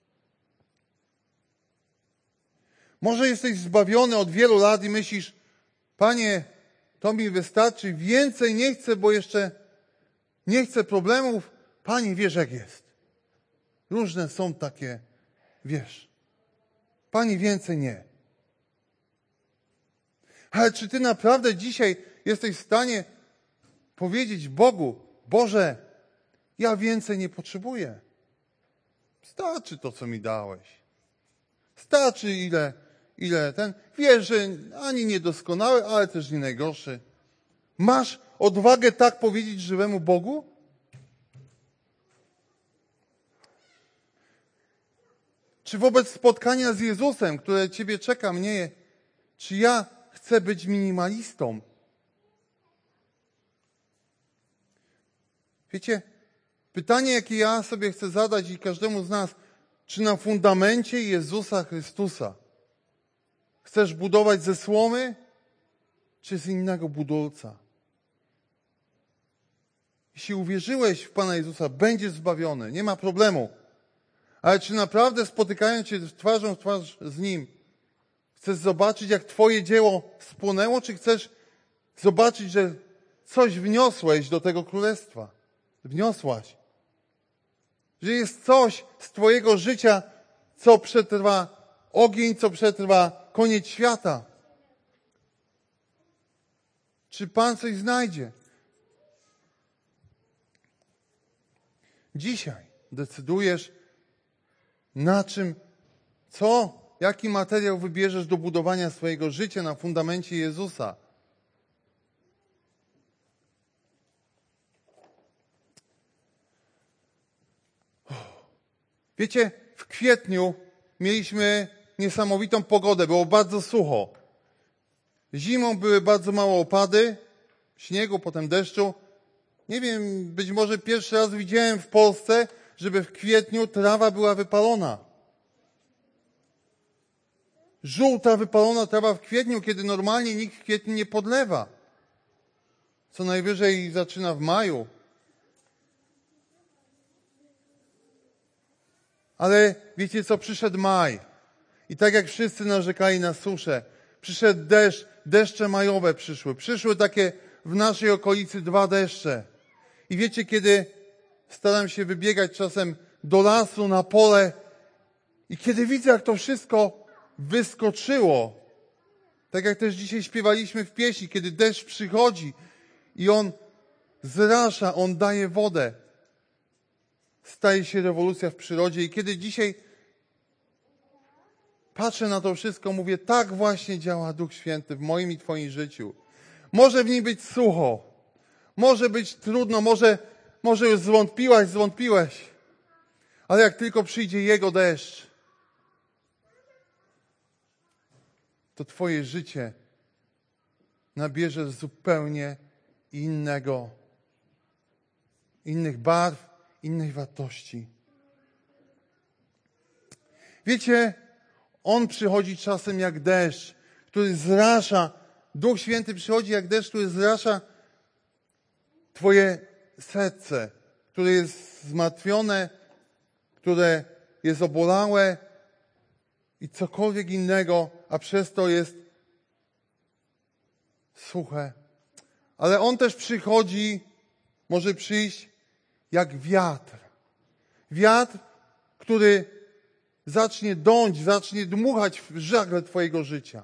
Może jesteś zbawiony od wielu lat i myślisz, Panie, to mi wystarczy, więcej nie chcę, bo jeszcze nie chcę problemów. Panie, wiesz jak jest. Różne są takie, wiesz. Panie, więcej nie. Ale czy ty naprawdę dzisiaj jesteś w stanie powiedzieć Bogu, Boże, ja więcej nie potrzebuję. Starczy to, co mi dałeś. Starczy ile, ile ten. Wiesz, że ani niedoskonały, ale też nie najgorszy. Masz odwagę tak powiedzieć żywemu Bogu? Czy wobec spotkania z Jezusem, które ciebie czeka, mnie, czy ja chcę być minimalistą? Wiecie, pytanie, jakie ja sobie chcę zadać i każdemu z nas, czy na fundamencie Jezusa Chrystusa chcesz budować ze słomy, czy z innego budulca? Jeśli uwierzyłeś w Pana Jezusa, będziesz zbawiony, nie ma problemu. Ale czy naprawdę spotykając się twarzą w twarz z Nim, chcesz zobaczyć, jak Twoje dzieło spłonęło, czy chcesz zobaczyć, że coś wniosłeś do tego królestwa? Wniosłaś. Że jest coś z Twojego życia, co przetrwa ogień, co przetrwa koniec świata. Czy Pan coś znajdzie? Dzisiaj decydujesz, na czym, co, jaki materiał wybierzesz do budowania swojego życia na fundamencie Jezusa. Wiecie, w kwietniu mieliśmy niesamowitą pogodę, było bardzo sucho. Zimą były bardzo małe opady, śniegu, potem deszczu. Nie wiem, być może pierwszy raz widziałem w Polsce, żeby w kwietniu trawa była wypalona. Żółta, wypalona trawa w kwietniu, kiedy normalnie nikt w kwietniu nie podlewa. Co najwyżej zaczyna w maju. Ale wiecie co? Przyszedł maj. I tak jak wszyscy narzekali na suszę, przyszedł deszcz, deszcze majowe przyszły. Przyszły takie w naszej okolicy dwa deszcze. I wiecie, kiedy staram się wybiegać czasem do lasu, na pole i kiedy widzę, jak to wszystko wyskoczyło, tak jak też dzisiaj śpiewaliśmy w pieśni, kiedy deszcz przychodzi i on zrasza, on daje wodę, staje się rewolucja w przyrodzie. I kiedy dzisiaj patrzę na to wszystko, mówię, tak właśnie działa Duch Święty w moim i Twoim życiu. Może w nim być sucho, może być trudno, może, może już zwątpiłaś, zwątpiłeś, ale jak tylko przyjdzie Jego deszcz, to Twoje życie nabierze zupełnie innego, innych barw, innej wartości. Wiecie, On przychodzi czasem jak deszcz, który zrasza, Duch Święty przychodzi jak deszcz, który zrasza Twoje serce, które jest zmartwione, które jest obolałe i cokolwiek innego, a przez to jest suche. Ale On też przychodzi, może przyjść jak wiatr. Wiatr, który zacznie dąć, zacznie dmuchać w żagle Twojego życia.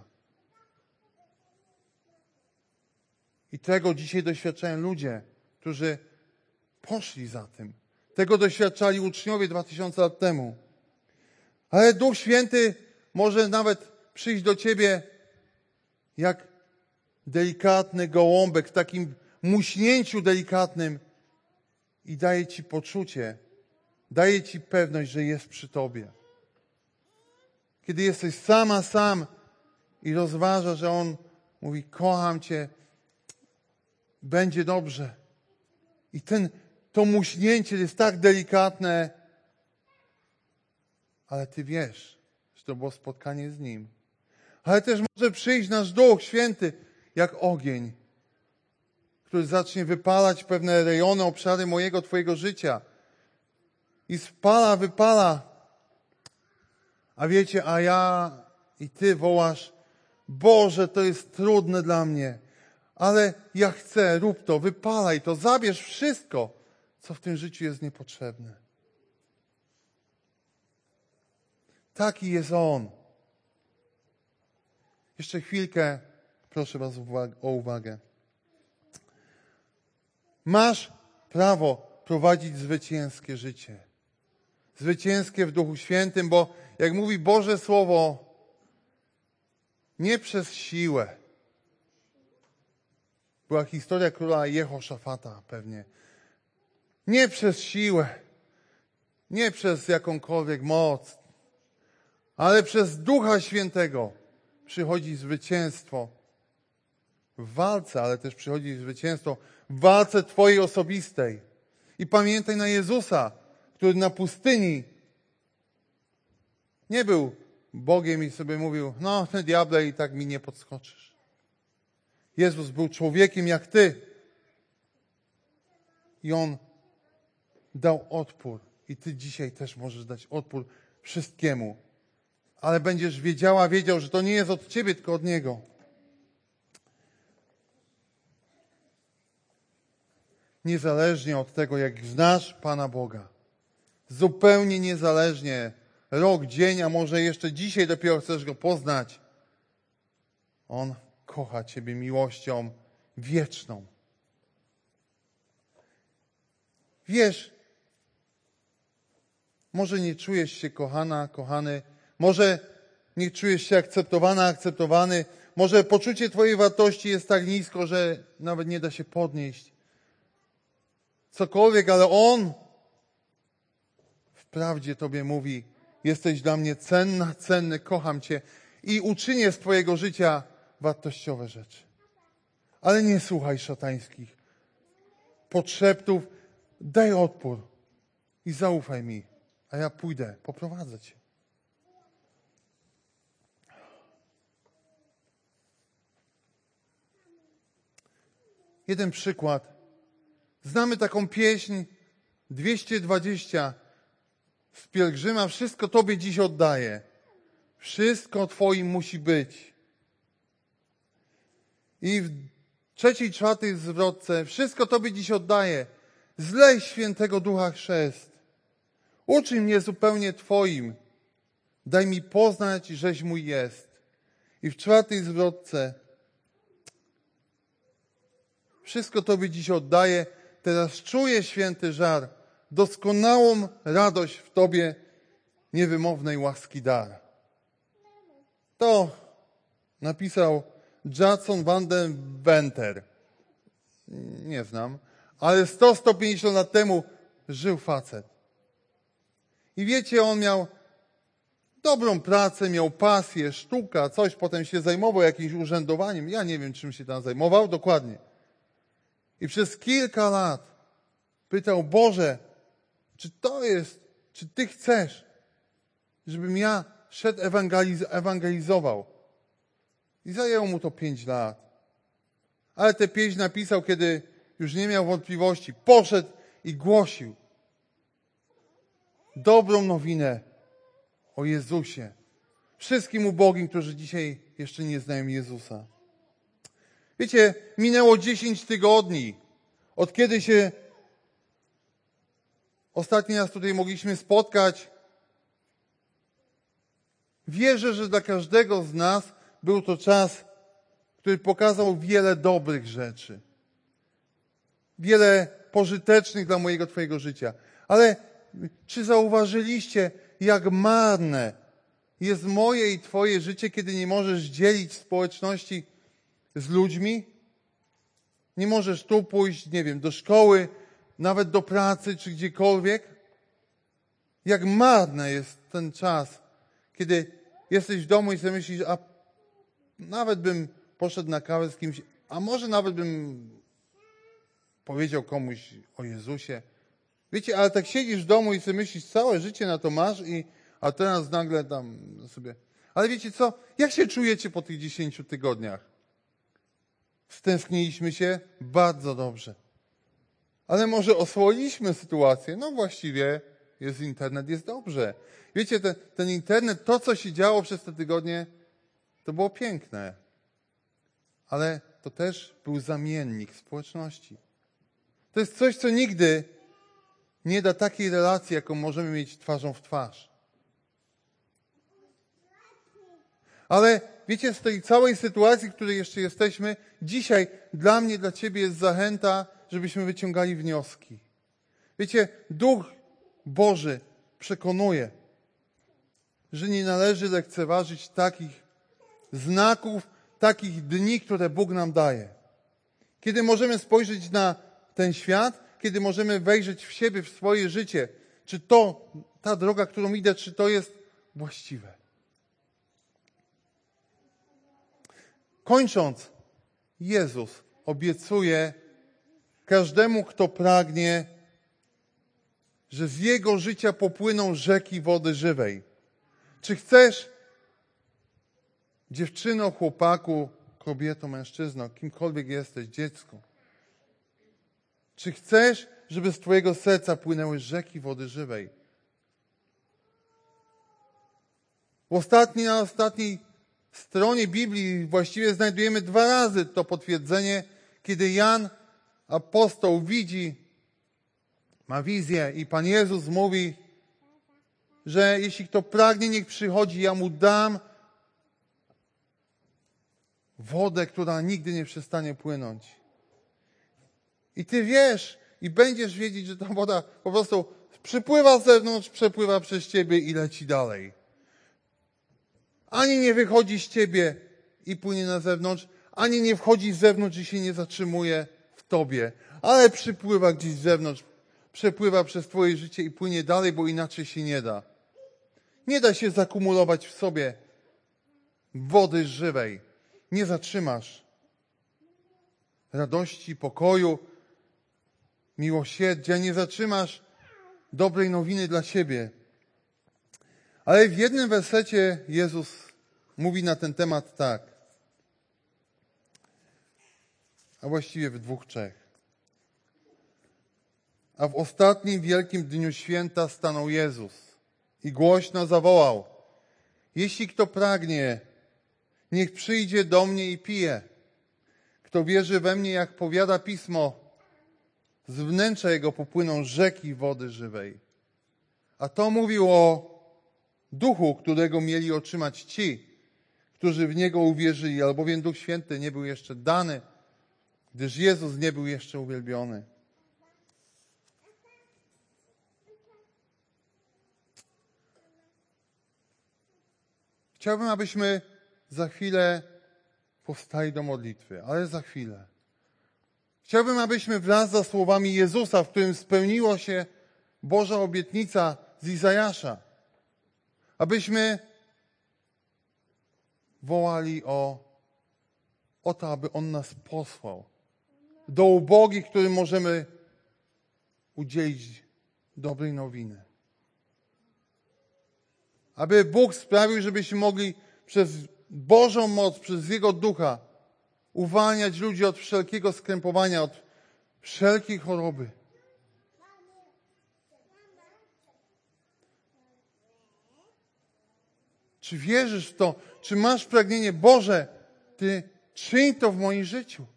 I tego dzisiaj doświadczają ludzie, którzy poszli za tym. Tego doświadczali uczniowie dwa tysiące lat temu. Ale Duch Święty może nawet przyjść do Ciebie jak delikatny gołąbek w takim muśnięciu delikatnym i daje Ci poczucie, daje Ci pewność, że jest przy Tobie. Kiedy jesteś sama, sam i rozważasz, że On mówi, kocham Cię, będzie dobrze. I ten, to muśnięcie jest tak delikatne, ale Ty wiesz, że to było spotkanie z Nim. Ale też może przyjść nasz Duch Święty jak ogień, który zacznie wypalać pewne rejony, obszary mojego, Twojego życia. I spala, wypala. A wiecie, a ja i Ty wołasz, Boże, to jest trudne dla mnie, ale ja chcę, rób to, wypalaj to, zabierz wszystko, co w tym życiu jest niepotrzebne. Taki jest On. Jeszcze chwilkę, proszę Was o uwagę. Masz prawo prowadzić zwycięskie życie. Zwycięskie w Duchu Świętym, bo jak mówi Boże Słowo, nie przez siłę. Była historia króla Jehoszafata pewnie. Nie przez siłę, nie przez jakąkolwiek moc, ale przez Ducha Świętego przychodzi zwycięstwo w walce, ale też przychodzi zwycięstwo w walce Twojej osobistej. I pamiętaj na Jezusa, który na pustyni nie był Bogiem i sobie mówił, no ty diable i tak mi nie podskoczysz. Jezus był człowiekiem jak Ty. I On dał odpór. I Ty dzisiaj też możesz dać odpór wszystkiemu. Ale będziesz wiedziała, wiedział, że to nie jest od Ciebie, tylko od Niego. Niezależnie od tego, jak znasz Pana Boga. Zupełnie niezależnie. Rok, dzień, a może jeszcze dzisiaj dopiero chcesz Go poznać. On kocha Ciebie miłością wieczną. Wiesz, może nie czujesz się kochana, kochany, może nie czujesz się akceptowana, akceptowany, może poczucie Twojej wartości jest tak nisko, że nawet nie da się podnieść. Cokolwiek, ale On w wprawdzie Tobie mówi, jesteś dla mnie cenna, cenny, kocham Cię i uczynię z Twojego życia wartościowe rzeczy. Ale nie słuchaj szatańskich podszeptów, daj odpór i zaufaj mi, a ja pójdę, poprowadzę Cię. Jeden przykład. Znamy taką pieśń dwieście dwadzieścia z Pielgrzyma. Wszystko Tobie dziś oddaję. Wszystko Twoim musi być. I w trzeciej, czwartej zwrotce. Wszystko Tobie dziś oddaję. Zlej Świętego Ducha chrzest. Uczyń mnie zupełnie Twoim. Daj mi poznać, żeś mój jest. I w czwartej zwrotce. Wszystko Tobie dziś oddaję. Teraz czuję święty żar. Doskonałą radość w Tobie niewymownej łaski dar. To napisał Judson van den Venter. Nie znam. Ale sto do stu pięćdziesięciu lat temu żył facet. I wiecie, on miał dobrą pracę, miał pasję, sztuka, coś, potem się zajmował jakimś urzędowaniem. Ja nie wiem, czym się tam zajmował dokładnie. I przez kilka lat pytał, Boże, czy to jest, czy Ty chcesz, żebym ja szedł ewangeliz- ewangelizował. I zajęło mu to pięć lat. Ale tę pieśń napisał, kiedy już nie miał wątpliwości. Poszedł i głosił dobrą nowinę o Jezusie. Wszystkim ubogim, którzy dzisiaj jeszcze nie znają Jezusa. Wiecie, minęło dziesięć tygodni, od kiedy się ostatni raz tutaj mogliśmy spotkać. Wierzę, że dla każdego z nas był to czas, który pokazał wiele dobrych rzeczy. Wiele pożytecznych dla mojego, Twojego życia. Ale czy zauważyliście, jak marne jest moje i Twoje życie, kiedy nie możesz dzielić społeczności z ludźmi? Nie możesz tu pójść, nie wiem, do szkoły, nawet do pracy, czy gdziekolwiek? Jak marny jest ten czas, kiedy jesteś w domu i sobie myślisz, a nawet bym poszedł na kawę z kimś, a może nawet bym powiedział komuś o Jezusie. Wiecie, ale tak siedzisz w domu i sobie myślisz, całe życie na to masz, i a teraz nagle tam sobie... Ale wiecie co? Jak się czujecie po tych dziesięciu tygodniach? Stęskniliśmy się? Bardzo dobrze. Ale może oswoiliśmy sytuację? No właściwie jest internet, jest dobrze. Wiecie, ten, ten internet, to co się działo przez te tygodnie, to było piękne. Ale to też był zamiennik społeczności. To jest coś, co nigdy nie da takiej relacji, jaką możemy mieć twarzą w twarz. Ale wiecie, z tej całej sytuacji, w której jeszcze jesteśmy, dzisiaj dla mnie, dla Ciebie jest zachęta, żebyśmy wyciągali wnioski. Wiecie, Duch Boży przekonuje, że nie należy lekceważyć takich znaków, takich dni, które Bóg nam daje. Kiedy możemy spojrzeć na ten świat, kiedy możemy wejrzeć w siebie, w swoje życie, czy to, ta droga, którą idę, czy to jest właściwe. Kończąc, Jezus obiecuje każdemu, kto pragnie, że z jego życia popłyną rzeki wody żywej. Czy chcesz, dziewczyno, chłopaku, kobieto, mężczyzno, kimkolwiek jesteś, dziecko, czy chcesz, żeby z Twojego serca płynęły rzeki wody żywej? W ostatniej, na ostatniej stronie Biblii właściwie znajdujemy dwa razy to potwierdzenie, kiedy Jan, apostoł, widzi, ma wizję i Pan Jezus mówi, że jeśli kto pragnie, niech przychodzi, ja mu dam wodę, która nigdy nie przestanie płynąć. I Ty wiesz i będziesz wiedzieć, że ta woda po prostu przypływa z zewnątrz, przepływa przez Ciebie i leci dalej. Ani nie wychodzi z Ciebie i płynie na zewnątrz, ani nie wchodzi z zewnątrz i się nie zatrzymuje w Tobie, ale przypływa gdzieś z zewnątrz, przepływa przez twoje życie i płynie dalej, bo inaczej się nie da. Nie da się zakumulować w sobie wody żywej. Nie zatrzymasz radości, pokoju, miłosierdzia, nie zatrzymasz dobrej nowiny dla siebie. Ale w jednym wersecie Jezus mówi na ten temat tak, a właściwie w dwóch, trzech. A w ostatnim wielkim dniu święta stanął Jezus i głośno zawołał: jeśli kto pragnie, niech przyjdzie do mnie i pije. Kto wierzy we mnie, jak powiada Pismo, z wnętrza jego popłyną rzeki wody żywej. A to mówił o Duchu, którego mieli otrzymać ci, którzy w Niego uwierzyli, albowiem Duch Święty nie był jeszcze dany, gdyż Jezus nie był jeszcze uwielbiony. Chciałbym, abyśmy za chwilę powstali do modlitwy, ale za chwilę. Chciałbym, abyśmy wraz za słowami Jezusa, w którym spełniła się Boża obietnica z Izajasza, abyśmy wołali o, o to, aby On nas posłał do ubogich, którym możemy udzielić dobrej nowiny. Aby Bóg sprawił, żebyśmy mogli przez Bożą moc, przez Jego Ducha uwalniać ludzi od wszelkiego skrępowania, od wszelkiej choroby. Czy wierzysz w to? Czy masz pragnienie? Boże, Ty czyń to w moim życiu.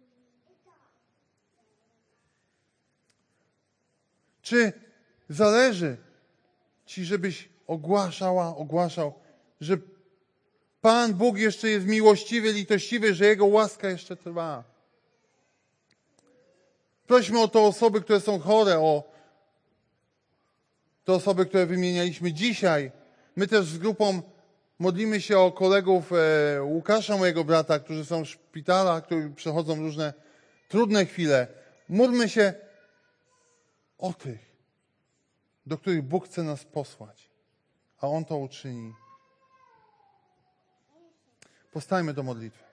Czy zależy Ci, żebyś ogłaszała, ogłaszał, że Pan Bóg jeszcze jest miłościwy, litościwy, że Jego łaska jeszcze trwa. Prośmy o to osoby, które są chore, o te osoby, które wymienialiśmy dzisiaj. My też z grupą modlimy się o kolegów e, Łukasza, mojego brata, którzy są w szpitalach, którzy przechodzą różne trudne chwile. Módlmy się o tych, do których Bóg chce nas posłać, a On to uczyni. Powstajmy do modlitwy.